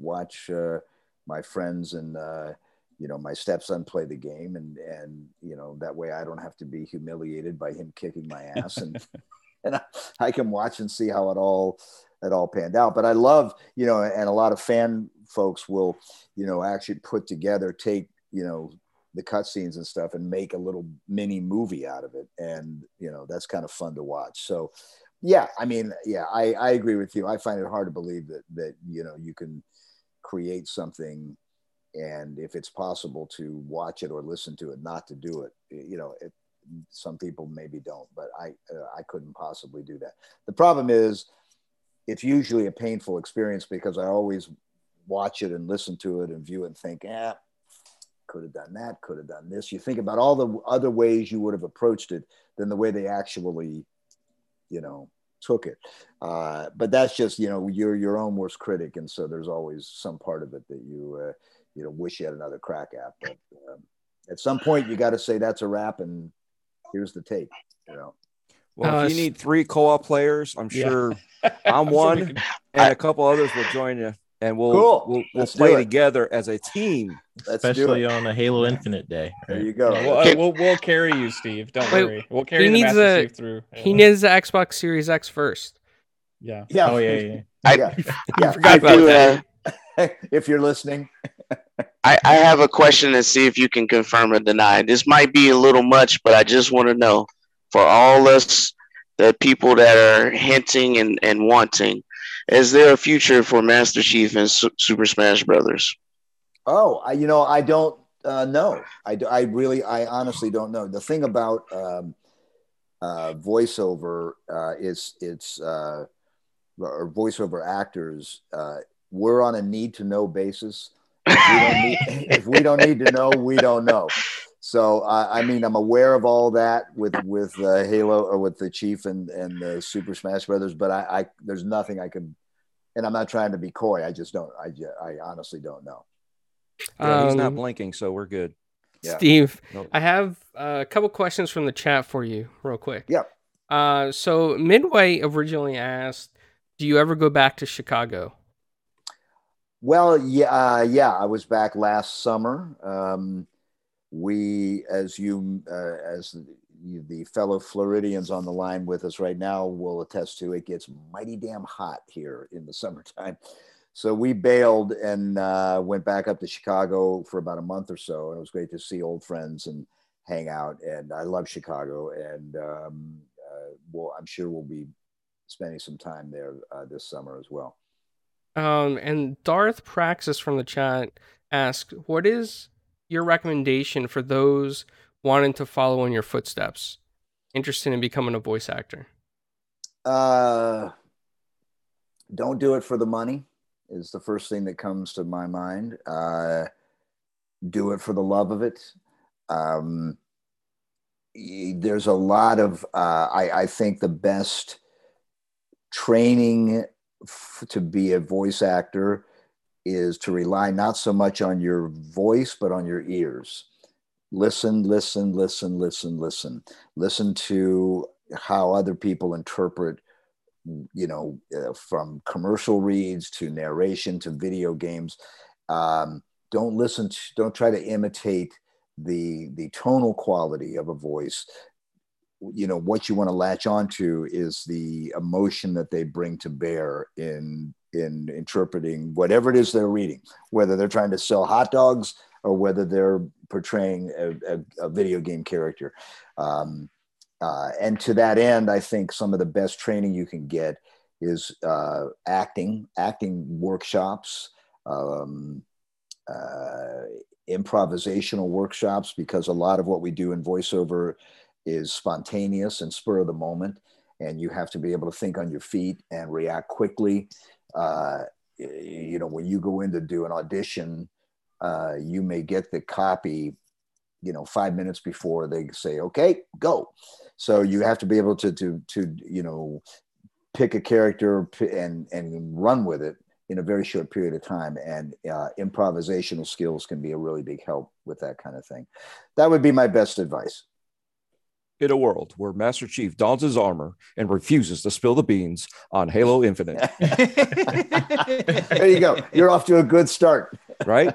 my friends and my stepson play the game, and that way I don't have to be humiliated by him kicking my ass, and and I can watch and see how it all panned out. But I love, and a lot of fan folks will, actually take the cutscenes and stuff and make a little mini movie out of it, and that's kind of fun to watch. So yeah, I mean, yeah, I agree with you. I find it hard to believe that you can create something, and if it's possible to watch it or listen to it, not to do it, some people maybe don't, but I couldn't possibly do that. The problem is it's usually a painful experience because I always watch it and listen to it and view it and think, could have done that, could have done this. You think about all the other ways you would have approached it than the way they actually, took it. But that's just, you're your own worst critic. And so there's always some part of it that you, wish you had another crack at. But at some point you got to say that's a wrap and here's the tape, Well, if you need 3 co-op players, I'm sure I'm one, and a couple others will join you, and we'll play together as a team. Especially on a Halo Infinite day. Right? There you go. We'll carry you, Steve. Don't worry. We'll carry the Master Chief through. He needs the Xbox Series X first. Yeah. Yeah. Oh yeah. I forgot about that. If you're listening. I have a question to see if you can confirm or deny. This might be a little much, but I just want to know, for all us, the people that are hinting and wanting, is there a future for Master Chief and Super Smash Brothers? Oh, I don't know. I honestly don't know. The thing about voiceover or voiceover actors, we're on a need to know basis. If we don't need to know, we don't know. So I mean, I'm aware of all that with Halo or with the Chief and the Super Smash Brothers, but I there's nothing I could, and I'm not trying to be coy. I just don't. I honestly don't know. Yeah, he's not blinking, so we're good. Yeah. Steve, I have a couple questions from the chat for you, real quick. Yeah. So Midway originally asked, "Do you ever go back to Chicago?" Well, yeah, I was back last summer. We, as the fellow Floridians on the line with us right now will attest to, it gets mighty damn hot here in the summertime. So we bailed and went back up to Chicago for about a month or so. And it was great to see old friends and hang out. And I love Chicago. And I'm sure we'll be spending some time there this summer as well. And Darth Praxis from the chat asked, what is your recommendation for those wanting to follow in your footsteps, interested in becoming a voice actor? Don't do it for the money is the first thing that comes to my mind. Do it for the love of it. There's a lot of, I think the best training to be a voice actor is to rely not so much on your voice, but on your ears. Listen, listen, listen, listen, listen. Listen to how other people interpret, from commercial reads to narration to video games. Don't try to imitate the tonal quality of a voice. What you want to latch onto is the emotion that they bring to bear in interpreting whatever it is they're reading, whether they're trying to sell hot dogs or whether they're portraying a video game character. And to that end, I think some of the best training you can get is acting workshops, improvisational workshops, because a lot of what we do in voiceover is spontaneous and spur of the moment, and you have to be able to think on your feet and react quickly. When you go in to do an audition, you may get the copy 5 minutes before they say, okay, go. So you have to be able to pick a character and run with it in a very short period of time. And improvisational skills can be a really big help with that kind of thing. That would be my best advice. In a world where Master Chief dons his armor and refuses to spill the beans on Halo Infinite. There you go. You're off to a good start. Right?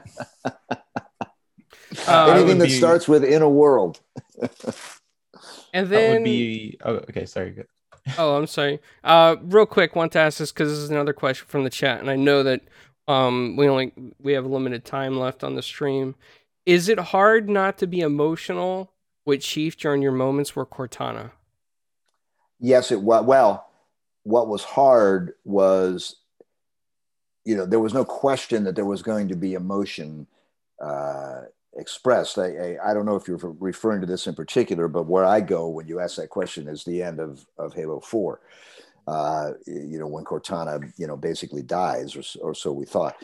Anything that starts with "in a world." And then that would be. Oh, okay. Sorry. Good. Oh, I'm sorry. Real quick, want to ask this because this is another question from the chat, and I know that we have limited time left on the stream. Is it hard not to be emotional with Chief during your moments with Cortana? Yes, it was. Well, what was hard was, there was no question that there was going to be emotion expressed. I don't know if you're referring to this in particular, but where I go when you ask that question is the end of Halo 4. When Cortana, basically dies, or so we thought.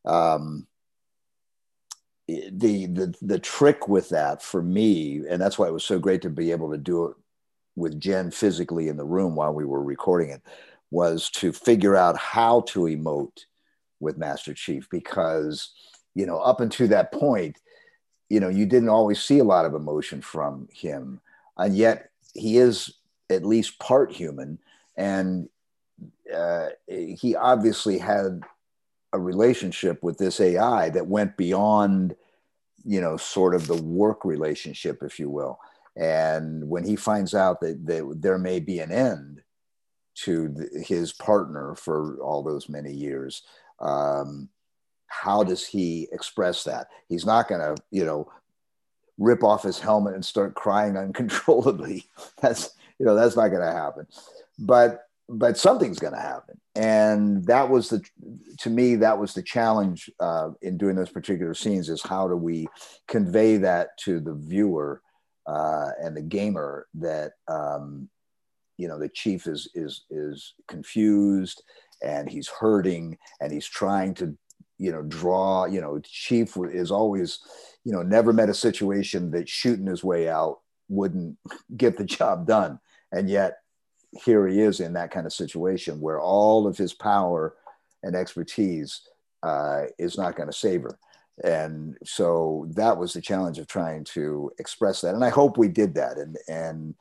The trick with that for me, and that's why it was so great to be able to do it with Jen physically in the room while we were recording it, was to figure out how to emote with Master Chief, because up until that point, you didn't always see a lot of emotion from him, and yet he is at least part human, and he obviously had a relationship with this AI that went beyond, sort of the work relationship, if you will. And when he finds out that there may be an end to his partner for all those many years, how does he express that? He's not going to, rip off his helmet and start crying uncontrollably. That's not going to happen. But something's going to happen. And that was to me, that was the challenge in doing those particular scenes, is how do we convey that to the viewer and the gamer that, the Chief is confused and he's hurting and he's trying to, draw, Chief is always, never met a situation that shooting his way out wouldn't get the job done. And yet here he is in that kind of situation where all of his power and expertise is not going to save her. And so that was the challenge of trying to express that. And I hope we did that. And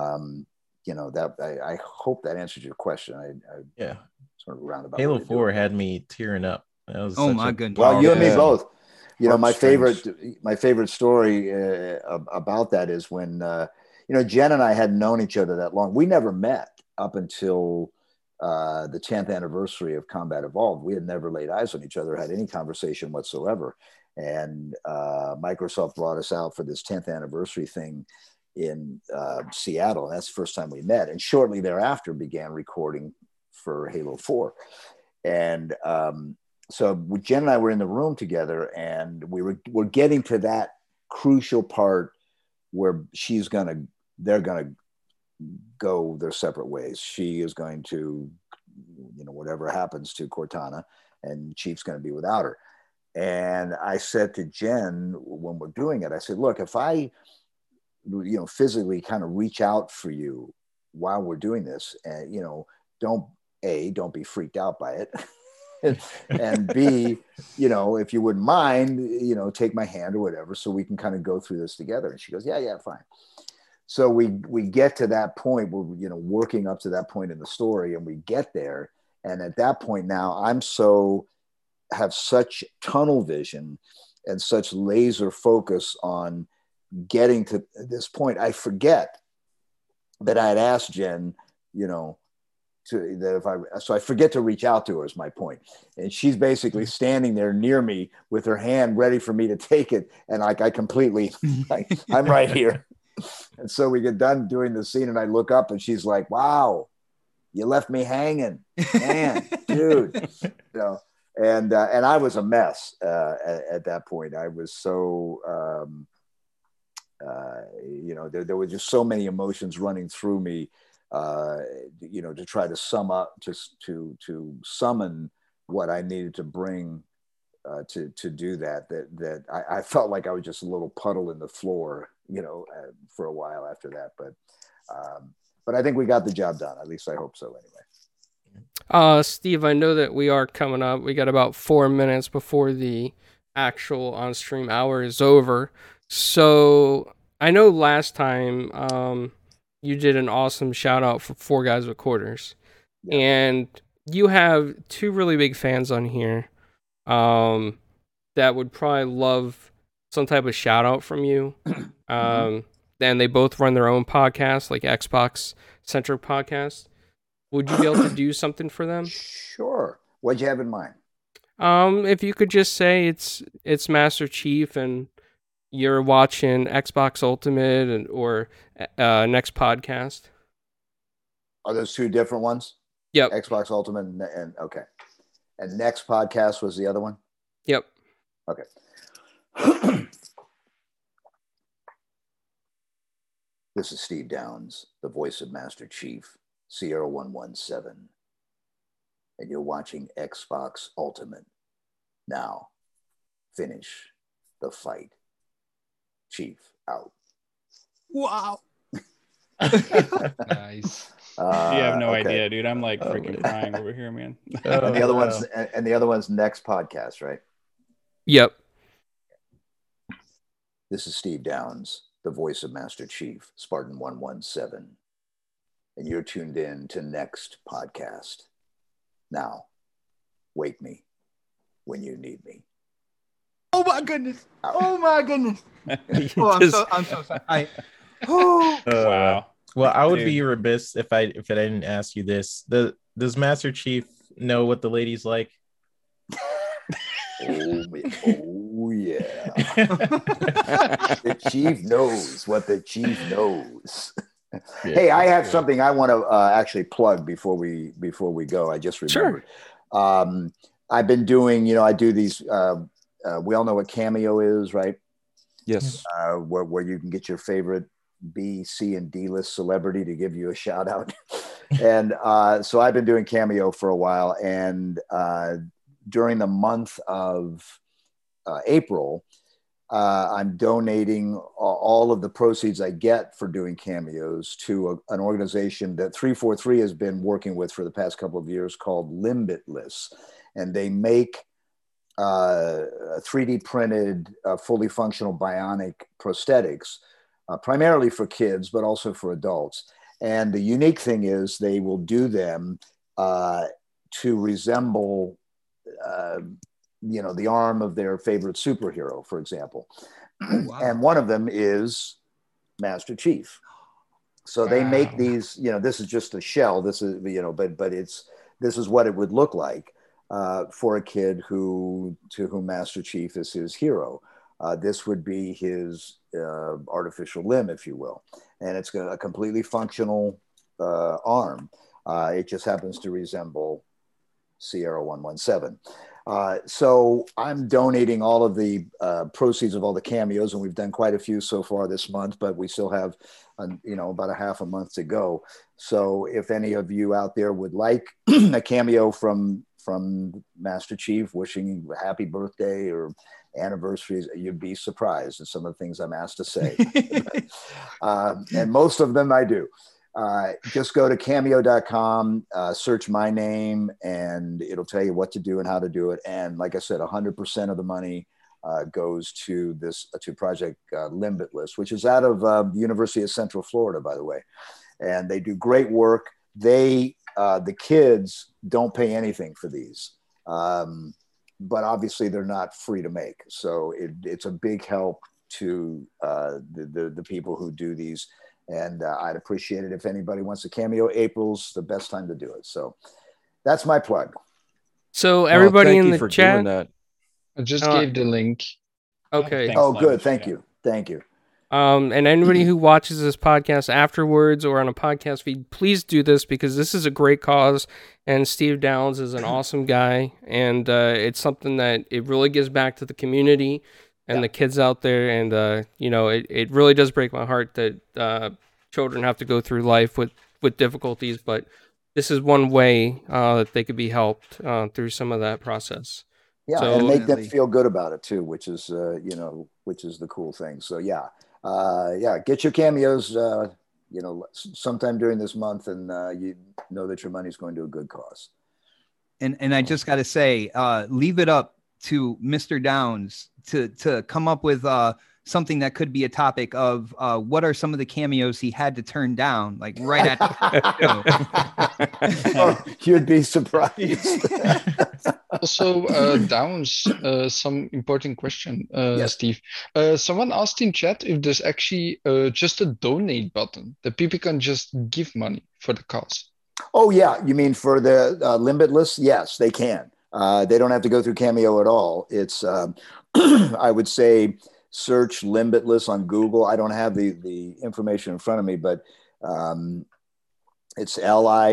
I hope that answers your question. Yeah. Sort of roundabout. Halo 4 had me tearing up. That was my goodness. Well, you and me both. My favorite story about that is when, Jen and I hadn't known each other that long. We never met up until the 10th anniversary of Combat Evolved. We had never laid eyes on each other, had any conversation whatsoever. And Microsoft brought us out for this 10th anniversary thing in Seattle. And that's the first time we met. And shortly thereafter began recording for Halo 4. And so Jen and I were in the room together, and we're getting to that crucial part where they're gonna go their separate ways. She is going to, whatever happens to Cortana, and Chief's going to be without her. And I said to Jen when we're doing it, I said, look, if I, physically kind of reach out for you while we're doing this, and, don't be freaked out by it. and B, if you wouldn't mind, take my hand or whatever, so we can kind of go through this together. And she goes, yeah, fine. So we get to that point where, working up to that point in the story, and we get there. And at that point now, have such tunnel vision and such laser focus on getting to this point. I forget that I had asked Jen, I forget to reach out to her, is my point. And she's basically standing there near me with her hand ready for me to take it. And I completely, I'm right here. And so we get done doing the scene, and I look up, and she's like, wow, you left me hanging, man, dude. And I was a mess at that point. I was so, there were just so many emotions running through me, to try to sum up, just to summon what I needed to bring to do that I felt like I was just a little puddle in the floor, for a while after that. But I think we got the job done. At least I hope so anyway. Steve, I know that we are coming up. We got about 4 minutes before the actual on-stream hour is over. So I know last time you did an awesome shout out for Four Guys with Quarters. Yeah. And you have two really big fans on here that would probably love some type of shout out from you. And they both run their own podcast, like Xbox centric podcast. Would you be able to do something for them? Sure. What'd you have in mind? If you could just say it's Master Chief and you're watching Xbox Ultimate or next podcast. Are those two different ones? Yep. Xbox Ultimate and okay. And next podcast was the other one? Yep. Okay. This is Steve Downs, the voice of Master Chief, Sierra 117. And you're watching Xbox Ultimate. Now, finish the fight. Chief out. Wow. Nice. You have no idea, dude. I'm like freaking crying over here, man. And the other one's next podcast, right? Yep. This is Steve Downs, the voice of Master Chief, Spartan 117. And you're tuned in to next podcast. Now, wake me when you need me. Oh my goodness. Oh my goodness. Oh, I'm so sorry. Wow. Well, I would be remiss if I didn't ask you this. Does Master Chief know what the ladies like? Oh yeah. The Chief knows what the Chief knows. Yeah. Hey, I have something I want to actually plug before we go. I just remembered. Sure. I've been doing, I do these. We all know what Cameo is, right? Yes. Where you can get your favorite B, C, and D list celebrity to give you a shout out. And so I've been doing Cameo for a while, and during the month of April, I'm donating all of the proceeds I get for doing cameos to an organization that 343 has been working with for the past couple of years called Limbitless. And they make 3D printed, fully functional bionic prosthetics, primarily for kids, but also for adults. And the unique thing is they will do them to resemble the arm of their favorite superhero, for example. Oh, wow. And one of them is Master Chief. So they make these, this is just a shell. This is, but this is what it would look like for a kid to whom Master Chief is his hero. This would be his artificial limb, if you will. And it's a completely functional arm. It just happens to resemble Sierra 117. So I'm donating all of the proceeds of all the cameos, and we've done quite a few so far this month, but we still have, about a half a month to go. So if any of you out there would like a cameo from Master Chief, wishing you a happy birthday or anniversaries, you'd be surprised at some of the things I'm asked to say. And most of them I do. Just go to cameo.com, search my name, and it'll tell you what to do and how to do it. And like I said, 100% of the money goes to Project Limbitless, which is out of the University of Central Florida, by the way. And they do great work. The kids don't pay anything for these, but obviously they're not free to make. So it's a big help to the people who do these. And I'd appreciate it if anybody wants a cameo. April's the best time to do it. So that's my plug. So everybody in the chat, I just gave the link. Okay. Thanks, good. Thank you. Thank you. And anybody who watches this podcast afterwards or on a podcast feed, please do this, because this is a great cause. And Steve Downs is an awesome guy. And it's something that it really gives back to the community and the kids out there. And, it really does break my heart that children have to go through life with difficulties. But this is one way that they could be helped through some of that process. Yeah, so, and make them feel good about it too, which is which is the cool thing. So get your cameos, sometime during this month, and you know that your money's going to a good cause. And I just got to say, leave it up to Mr. Downs to come up with something that could be a topic of what are some of the cameos he had to turn down, like right at you'd be surprised. Also, Downs, some important question, yes. Steve. Someone asked in chat if there's actually just a donate button that people can just give money for the cause. Oh yeah, you mean for the Limbitless? Yes, they can. They don't have to go through Cameo at all. It's I would say search Limbitless on Google. I don't have the information in front of me, but it's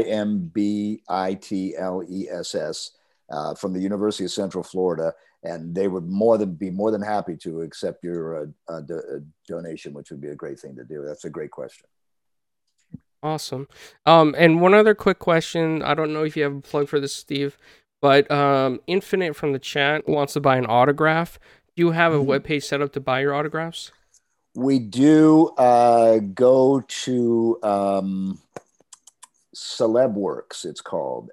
Limbitless from the University of Central Florida, and they would be more than happy to accept your donation, which would be a great thing to do. That's a great question. Awesome. And one other quick question. I don't know if you have a plug for this, Steve, but Infinite from the chat wants to buy an autograph. Do you have a webpage set up to buy your autographs? We do. Go to Celebworks. It's called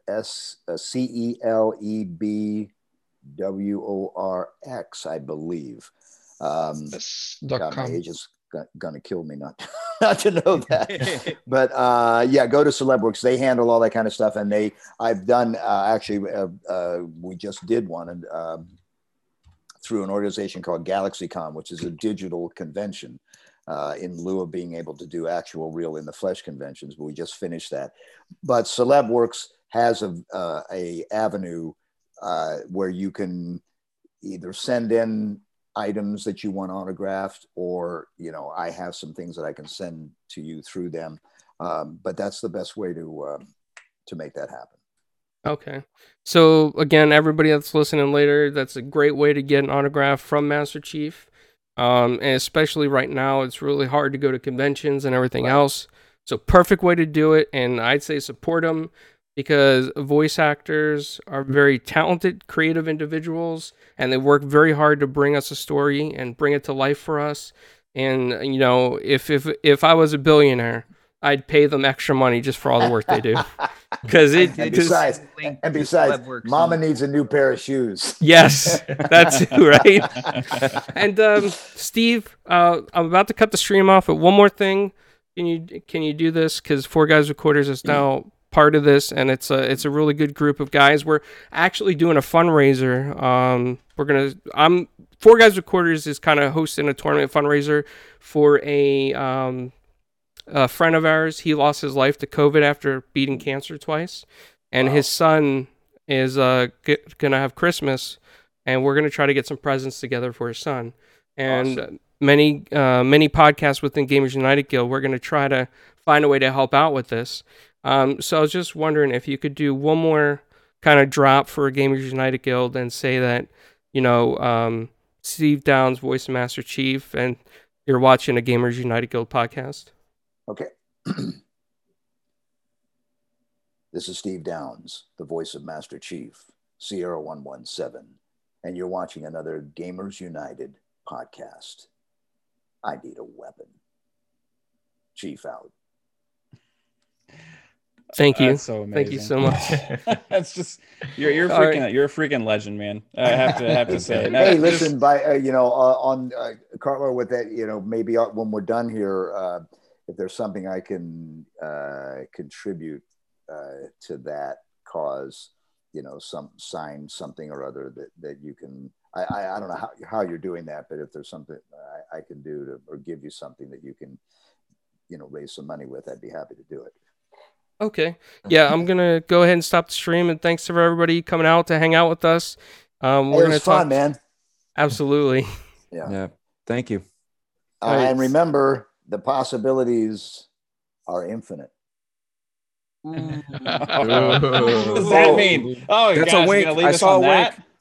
CELEBWORX, I believe. God, my age is gonna kill me not to know that. But go to Celebworks. They handle all that kind of stuff, and I've done we just did one and through an organization called GalaxyCon, which is a digital convention in lieu of being able to do actual real in the flesh conventions. But we just finished that. But Celebworks has a avenue where you can either send in items that you want autographed, or I have some things that I can send to you through them. But that's the best way to make that happen. Okay. So again, everybody that's listening later, that's a great way to get an autograph from Master Chief. And especially right now, it's really hard to go to conventions and everything else. So perfect way to do it. And I'd say support them, because voice actors are very talented, creative individuals, and they work very hard to bring us a story and bring it to life for us. And, if I was a billionaire, I'd pay them extra money just for all the work they do. Besides, Mama needs a new pair of shoes. Yes, that's right. And Steve, I'm about to cut the stream off, but one more thing. Can you do this? Because Four Guys Recorders is now part of this, and it's a really good group of guys. We're actually doing a fundraiser. Four Guys Recorders is kind of hosting a tournament fundraiser for a friend of ours. He lost his life to COVID after beating cancer twice, and his son is gonna have Christmas, and we're gonna try to get some presents together for his son. And awesome. many podcasts within Gamers United Guild, we're gonna try to find a way to help out with this. So I was just wondering if you could do one more kind of drop for Gamers United Guild and say that, Steve Downes, voice of Master Chief, and you're watching a Gamers United Guild podcast. Okay. This is Steve Downes, the voice of Master Chief, Sierra 117, and you're watching another Gamers United podcast. I need a weapon. Chief out. Thank you. That's so amazing. Thank you so much. That's just you're a freaking legend, man. I have to say. Hey, listen, on Carlo, with that, maybe when we're done here, if there's something I can contribute to that cause, sign something or other that you can. I don't know how you're doing that, but if there's something I can do or give you something that you can, raise some money with, I'd be happy to do it. Okay. Yeah, I'm going to go ahead and stop the stream, and thanks for everybody coming out to hang out with us. We're it was fun, man. Absolutely. Yeah. Thank you. And remember, the possibilities are infinite. What does that mean? Oh, that's gosh, a wink. you're gonna leave I us saw on a that? wink.